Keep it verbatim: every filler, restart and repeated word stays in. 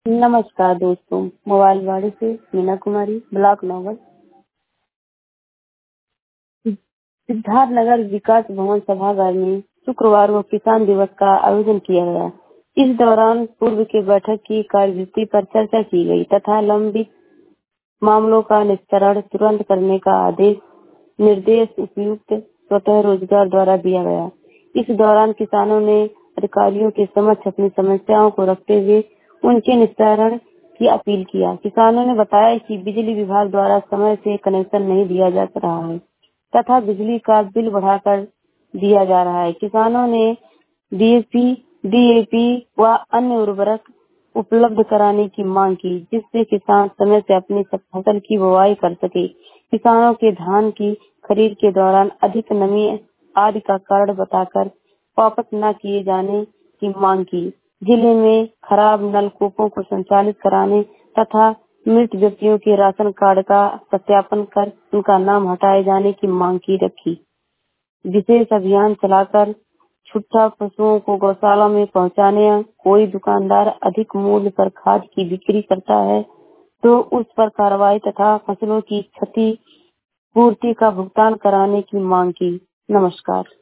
नमस्कार दोस्तों, मोबाइल वाड़ी से मीना कुमारी। ब्लॉक नौबत सिद्धार्थ नगर विकास भवन सभागार में शुक्रवार को किसान दिवस का आयोजन किया गया। इस दौरान पूर्व की बैठक की कार्यसूची पर चर्चा की गई तथा लंबित मामलों का निस्तारण तुरंत करने का आदेश निर्देश उपयुक्त स्वतः रोजगार द्वारा दिया गया। इस दौरान किसानों ने अधिकारियों के समक्ष अपनी समस्याओं को रखते हुए उनके निस्तारण की अपील किया। किसानों ने बताया कि बिजली विभाग द्वारा समय से कनेक्शन नहीं दिया जा रहा है तथा बिजली का बिल बढ़ाकर दिया जा रहा है। किसानों ने डीएपी, डीएपी व अन्य उर्वरक उपलब्ध कराने की मांग की, जिससे किसान समय से अपनी फसल की बुवाई कर सके। किसानों के धान की खरीद के दौरान अधिक नमी आदि का कारण बताकर वापस न किए जाने की मांग की। जिले में खराब नलकूपों को संचालित कराने तथा मृत व्यक्तियों के राशन कार्ड का सत्यापन कर उनका नाम हटाए जाने की मांग की रखी। विशेष अभियान चलाकर छुट्टा पशुओं को गौशाला में पहुंचाने, कोई दुकानदार अधिक मूल्य पर खाद की बिक्री करता है तो उस पर कार्रवाई तथा फसलों की क्षति पूर्ति का भुगतान कराने की मांग की। नमस्कार।